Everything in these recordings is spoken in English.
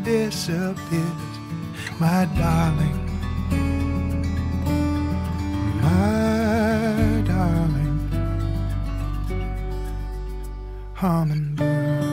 disappears, my darling, my darling, hummingbird.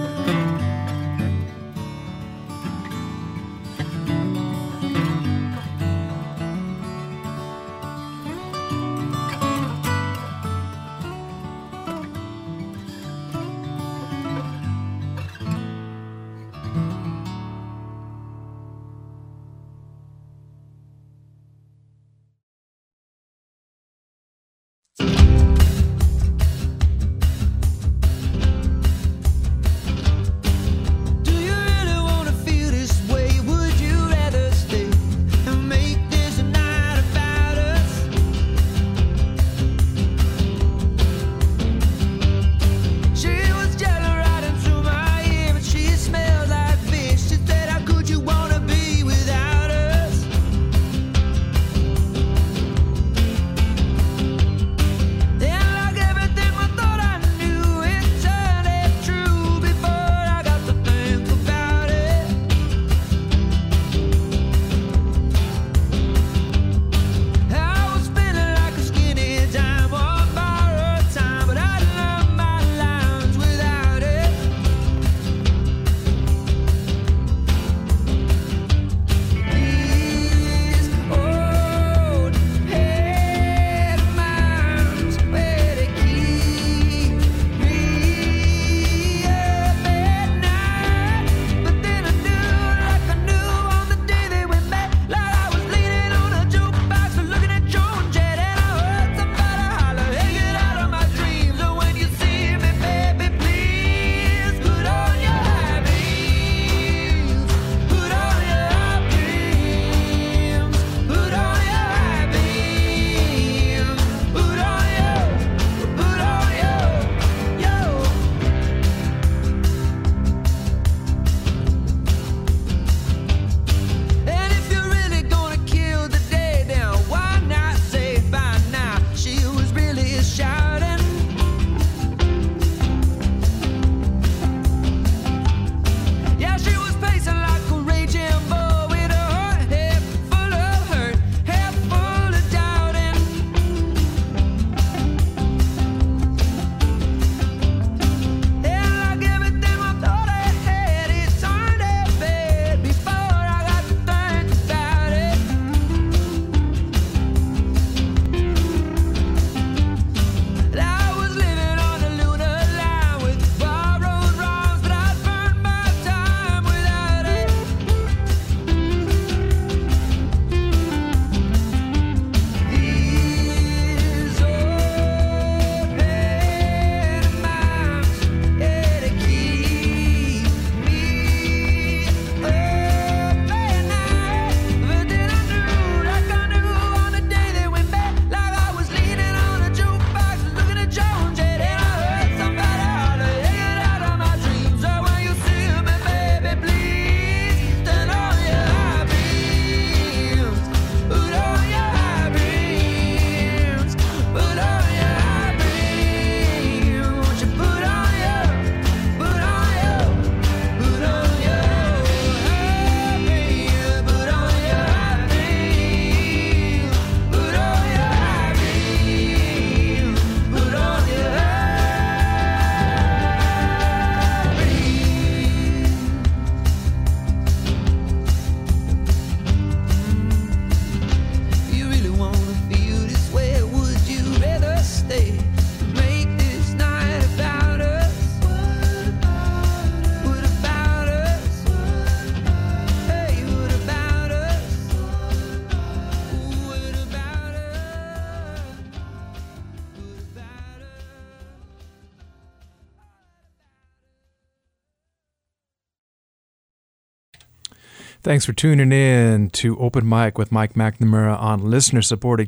Thanks for tuning in to Open Mic with Mike McNamara on listener-supported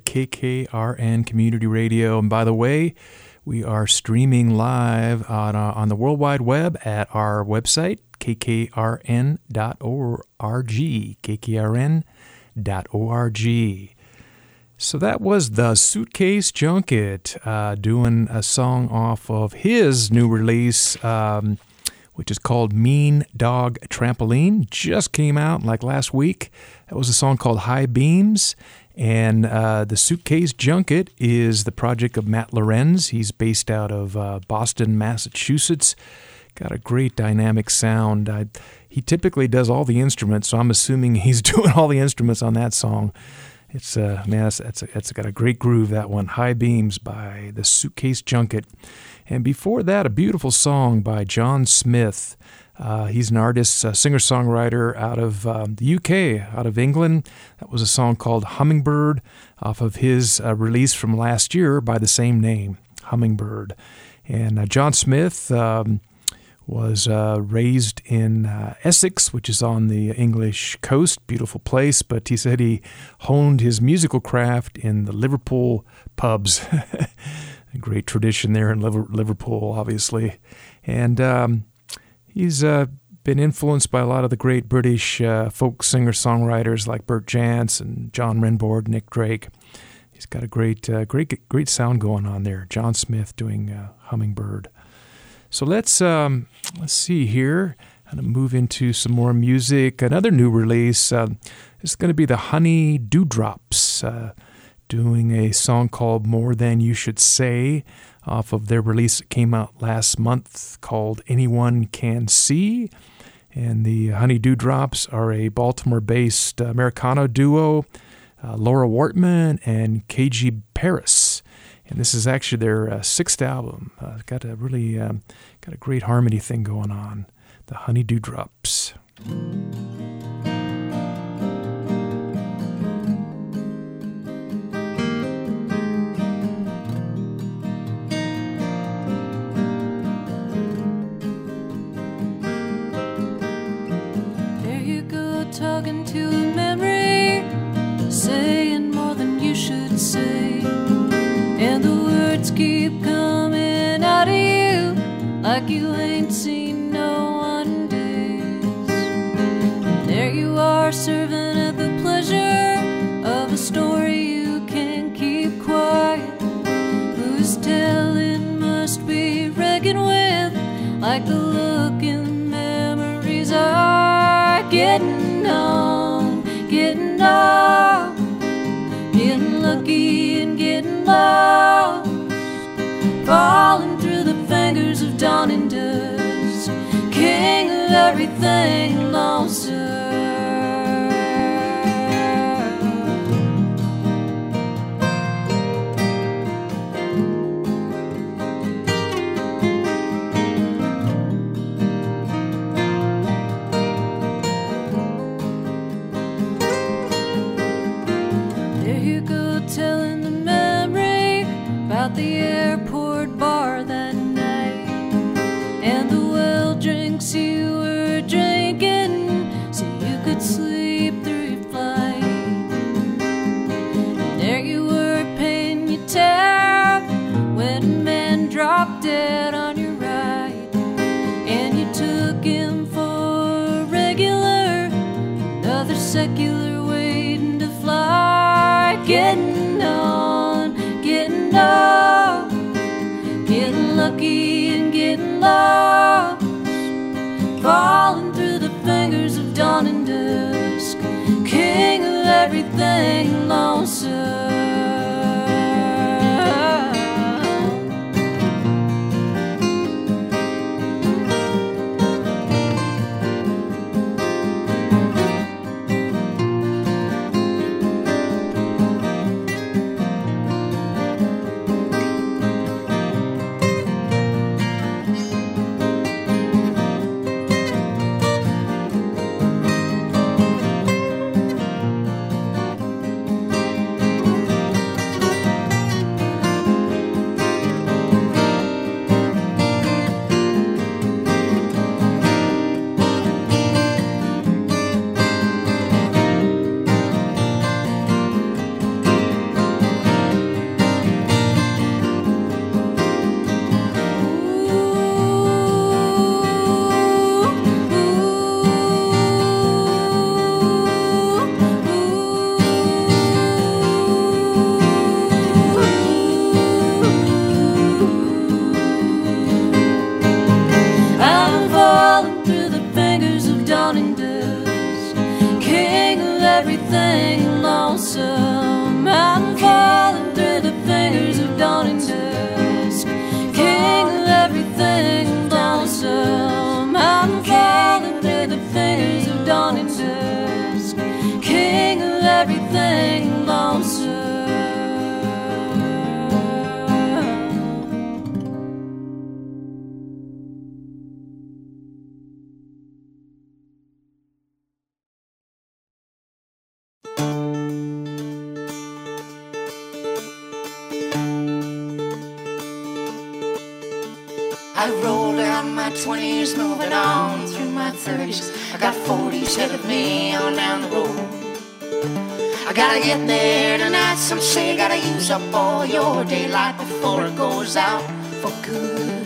KKRN Community Radio. And by the way, we are streaming live on the World Wide Web at our website, kkrn.org, kkrn.org. So that was the Suitcase Junket doing a song off of his new release. which is called Mean Dog Trampoline. Just came out like last week. That was a song called High Beams. And The Suitcase Junket is the project of Matt Lorenz. He's based out of Boston, Massachusetts. Got a great dynamic sound. He typically does all the instruments, so I'm assuming he's doing all the instruments on that song. It's it's got a great groove, that one. High Beams by The Suitcase Junket. And before that, a beautiful song by John Smith. He's an artist, a singer-songwriter out of the UK, out of England. That was a song called Hummingbird off of his release from last year by the same name, Hummingbird. And John Smith was raised in Essex, which is on the English coast, beautiful place, but he said he honed his musical craft in the Liverpool pubs. A great tradition there in Liverpool, obviously. And he's been influenced by a lot of the great British folk singer-songwriters like Bert Jantz and John Renbourd, Nick Drake. He's got a great sound going on there. John Smith doing Hummingbird. So let's see here. I'm going to move into some more music. Another new release. It's going to be the Honey Dewdrops doing a song called More Than You Should Say off of their release that came out last month called Anyone Can See. And the Honey Dewdrops are a Baltimore-based Americana duo, Laura Wortman and KG Paris. And this is actually their sixth album. Got a great harmony thing going on. The Honey Dewdrops. There you go, talking to a memory, saying more than you should say. And the words keep coming out of you like you ain't seen no one days. And there you are, serving at the pleasure of a story you can't keep quiet. Whose telling must be reckoned with, like the look in memories are getting on, getting off, getting lucky and getting lost, falling through the fingers of dawn and dusk, king of everything lost. There you go, telling the memory about the airport bar that night, and the well drinks you were drinking so you could sleep through your flight. And there you were, paying your tab when a man dropped dead on your right, and you took him for a regular, another secular waiting to fly, getting on, getting off, getting lucky and getting lost, falling through the fingers of dawn and dusk, king of everything lonesome. I rolled down my 20s, moving on through my 30s. I got 40s ahead of me on down the road. I gotta get there tonight, some say gotta use up all your daylight before it goes out for good.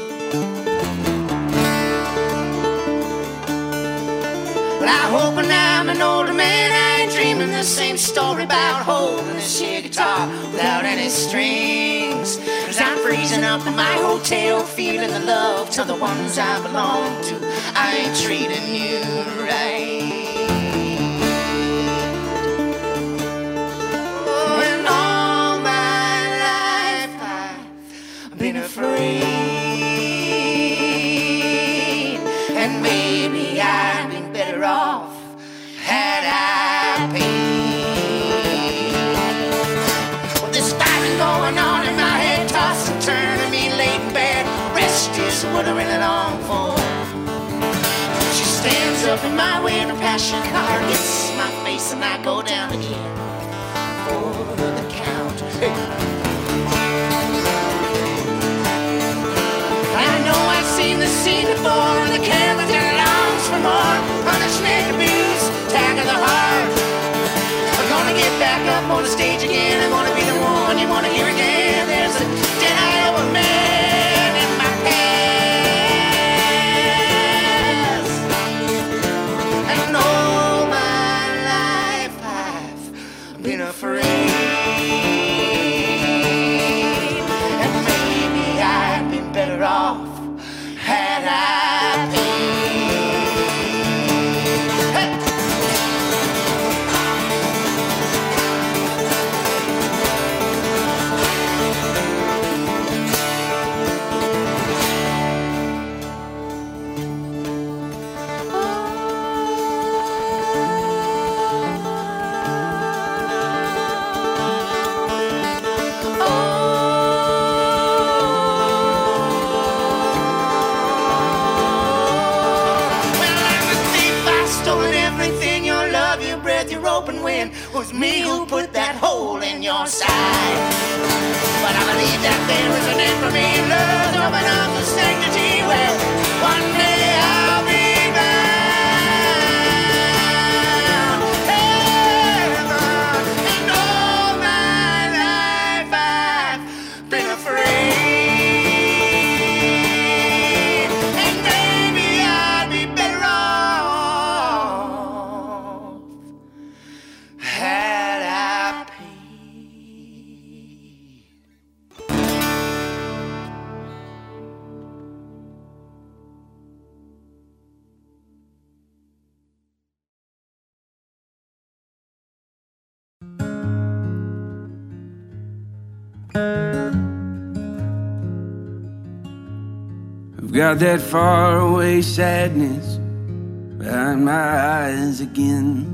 But I hope when I'm an older man I ain't dreaming the same story about holding this here guitar without any strings. Cause I'm freezing up in my hotel, feeling the love to the ones I belong to. I ain't treating you right. Oh, and all my life I've been afraid, and maybe I'd been better off had I paid. Well, this fighting going on in my head, tossing, turning me late in bed. Rest is what I really long for. She stands up in my way and her passion car hits my face and I go down again for the count. Hey. I know I've seen the scene before, and the character longs for more. Punishment, abuse, tag of the heart. I'm gonna get back up on the stage again. I'm gonna be the one you wanna hear again. There's a dead eye of a man in my past, and all my life I've been afraid, and maybe I'd been better off had I paid. Hey. Your open wind was me who put that hole in your side. But I believe that there is an end for me. Love open up the sanctity. Well, one day I'll be bound. Heaven, and all my life I've been afraid, and maybe I'd be better off had I paid. I've got that faraway sadness behind my eyes again,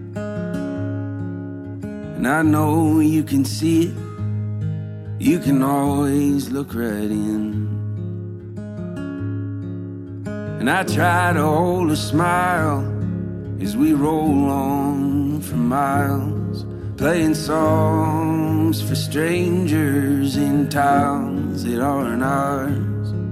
and I know you can see it. You can always look right in. And I try to hold a smile as we roll on for miles, playing songs for strangers in towns that aren't ours.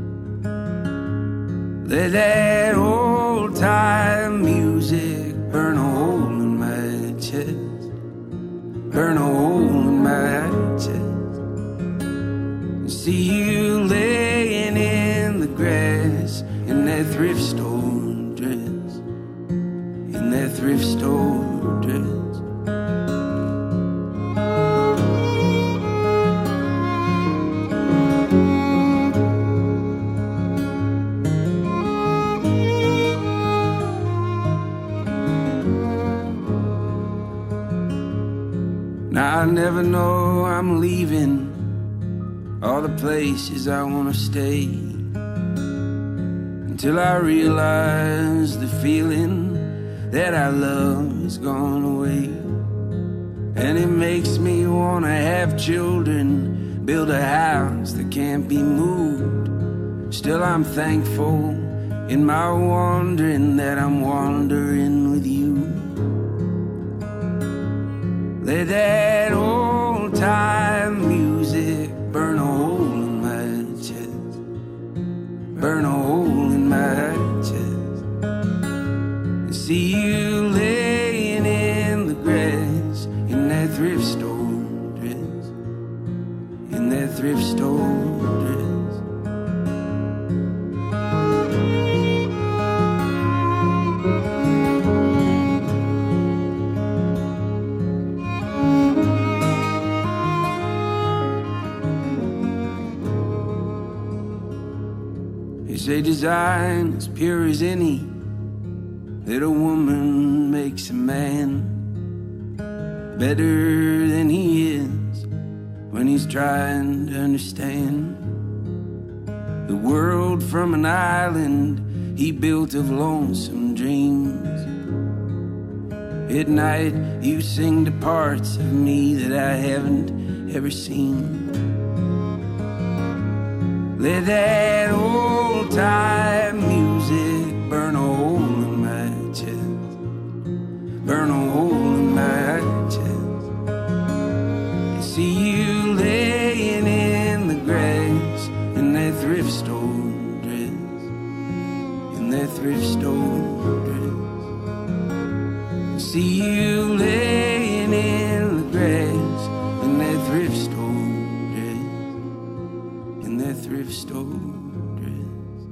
Let that old time music burn a hole in my chest, burn a hole in my chest. See you laying in the grass in that thrift store dress, in that thrift store dress. Now I never know I'm leaving all the places I wanna stay, until I realize the feeling that I love has gone away. And it makes me wanna have children, build a house that can't be moved. Still I'm thankful in my wandering that I'm wandering with you. Let that old time music burn a hole in my chest, thrift store dress. Say design as pure as any that a woman makes a man better than he is when he's trying to understand the world from an island he built of lonesome dreams. At night you sing to parts of me that I haven't ever seen. Let that old time music burn a hole in my chest, burn a hole in my chest. I see you laying in the grass in that thrift store dress, in that thrift store dress. I see you laying in the grass in that thrift store. Thrift store dress.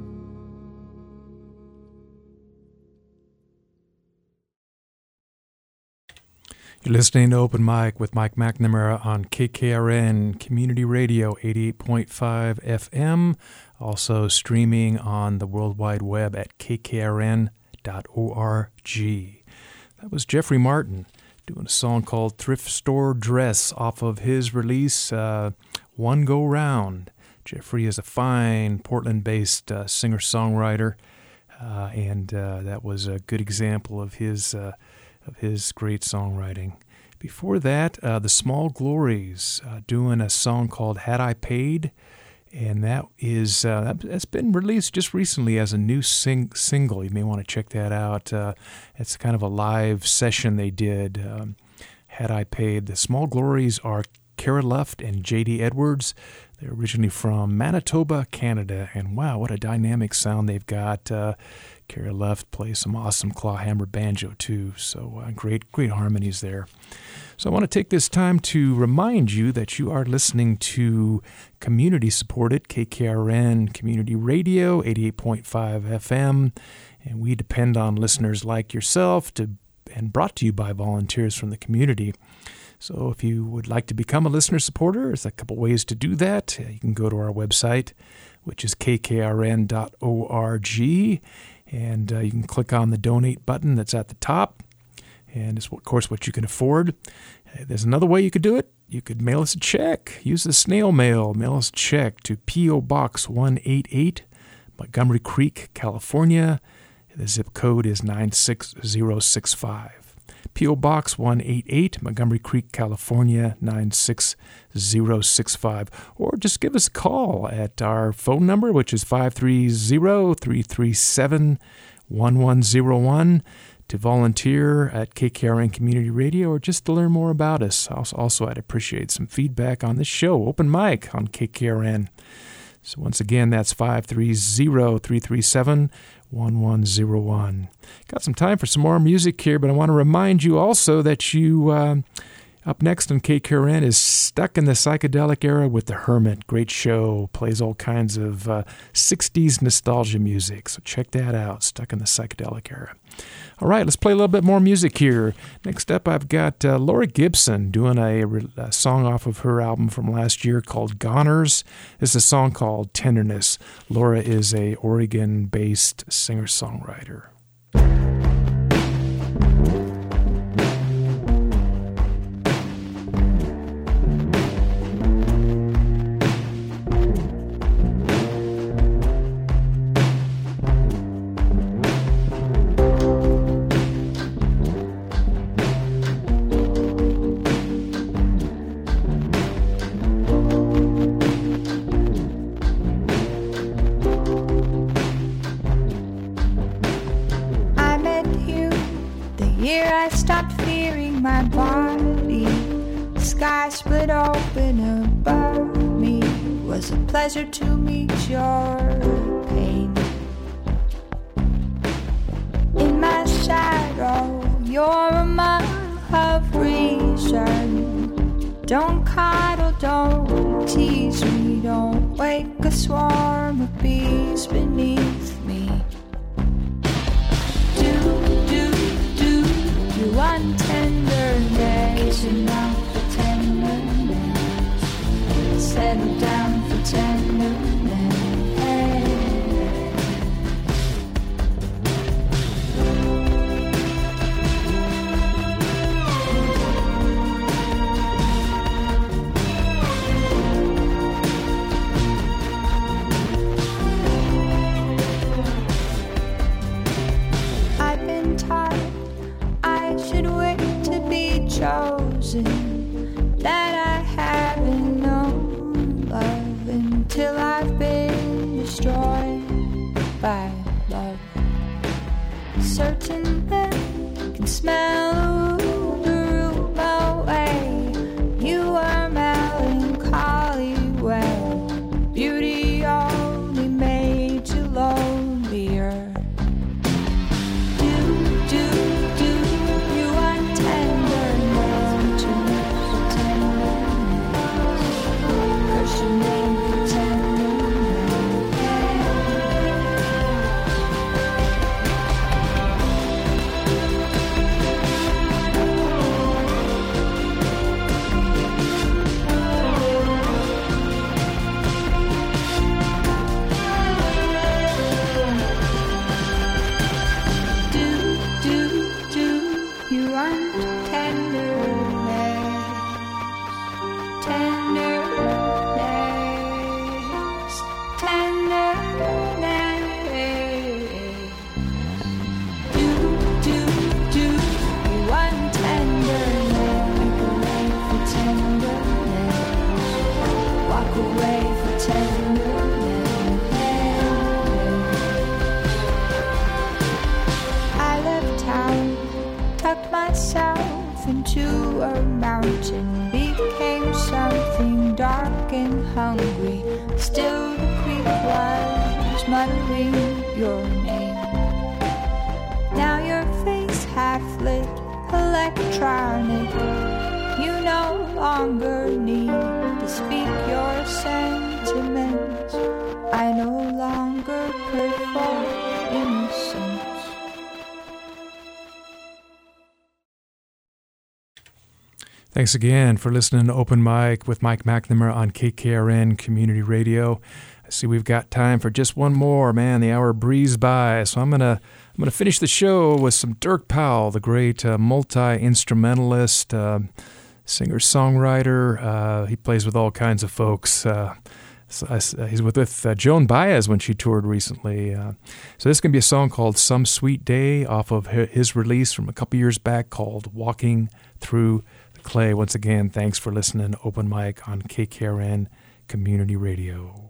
You're listening to Open Mic with Mike McNamara on KKRN Community Radio 88.5 FM, also streaming on the World Wide Web at kkrn.org. That was Jeffrey Martin doing a song called Thrift Store Dress off of his release, One Go Round. Jeffrey is a fine Portland-based singer-songwriter, and that was a good example of his great songwriting. Before that, the Small Glories doing a song called Had I Paid, and that is that's been released just recently as a new single. You may want to check that out. It's kind of a live session they did. Had I Paid. The Small Glories are Kara Luft and J.D. Edwards. They're originally from Manitoba, Canada, and wow, what a dynamic sound they've got. Kara Luft plays some awesome clawhammer banjo too, so great harmonies there. So I want to take this time to remind you that you are listening to community-supported KKRN Community Radio, 88.5 FM, and we depend on listeners like yourself and brought to you by volunteers from the community. So if you would like to become a listener supporter, there's a couple ways to do that. You can go to our website, which is kkrn.org, and you can click on the donate button that's at the top, and it's, of course, what you can afford. There's another way you could do it. You could mail us a check. Use the snail mail. Mail us a check to P.O. Box 188, Montgomery Creek, California. The zip code is 96065. P.O. Box 188, Montgomery Creek, California, 96065. Or just give us a call at our phone number, which is 530-337-1101, to volunteer at KKRN Community Radio, or just to learn more about us. Also, I'd appreciate some feedback on this show, Open Mic on KKRN. So once again, that's 530-337-1101. Got some time for some more music here, but I want to remind you also that you, up next on KKRN, is Stuck in the Psychedelic Era with The Hermit. Great show, plays all kinds of 60s nostalgia music, so check that out, Stuck in the Psychedelic Era. All right, let's play a little bit more music here. Next up, I've got Laura Gibson doing a song off of her album from last year called Goners. This is a song called Tenderness. Laura is a Oregon-based singer-songwriter. My body, the sky split open above me. It was a pleasure to meet your pain. In my shadow, you're a mile of reason. Don't coddle, don't tease me. Don't wake a swarm of bees beneath me. Do you want tenderness? Enough for tenderness. Settle down for tenderness. Chosen, that I haven't known love until I've been destroyed by love. Certain that can smell the room away. You are melancholy, well, beauty only made you lonelier. Into a mountain, became something dark and hungry. Still the creek was muttering your name. Now your face half lit, electronic. You no longer need to speak your sentiments. I no longer pray for innocence. Thanks again for listening to Open Mic with Mike McNamara on KKRN Community Radio. I see we've got time for just one more. Man, the hour breezed by, so I'm gonna finish the show with some Dirk Powell, the great multi-instrumentalist, singer-songwriter. He plays with all kinds of folks. He's with Joan Baez when she toured recently. So this is going to be a song called Some Sweet Day off of his release from a couple years back called Walking Through the Clay. Once again, thanks for listening to Open Mic on KKRN Community Radio.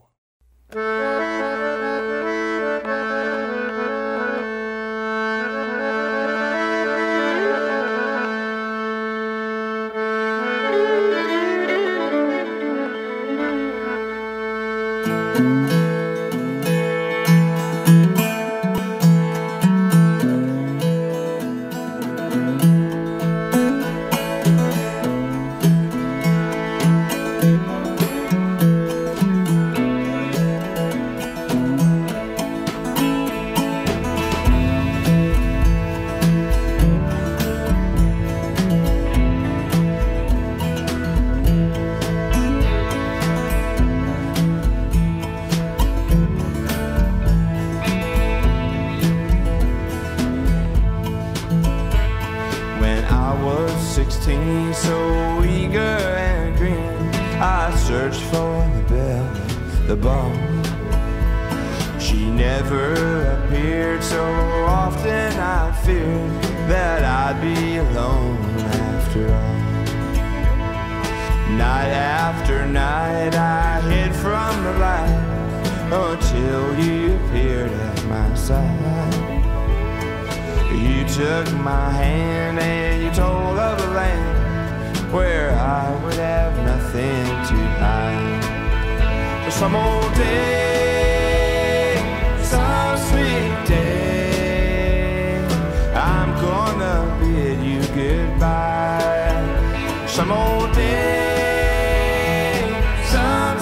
Some old day, some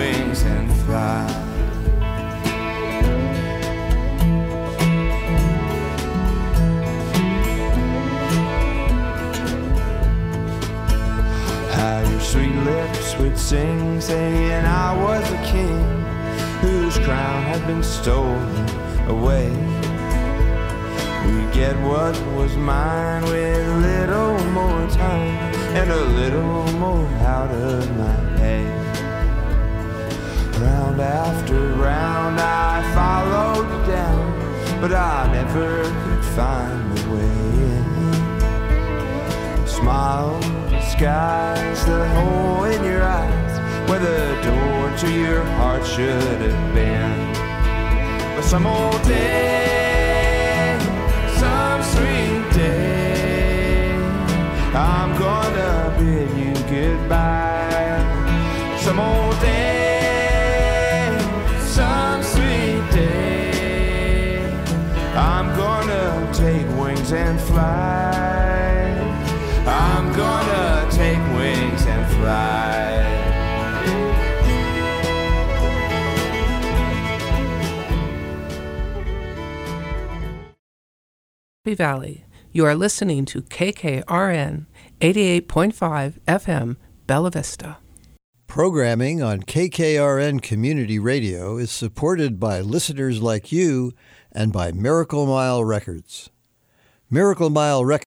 wings and fly. How your sweet lips would sing, saying I was a king whose crown had been stolen away. We get what was mine with a little more time and a little more out of my head. Round after round I followed you down, but I never could find the way in. Smile, skies, the hole in your eyes, where the door to your heart should have been. But some old day, some sweet day, I'm gonna bid you goodbye. Some old day, some sweet day, I'm gonna take wings and fly. I'm gonna take wings and fly. Valley. You are listening to KKRN 88.5 FM, Bella Vista. Programming on KKRN Community Radio is supported by listeners like you and by Miracle Mile Records. Miracle Mile Records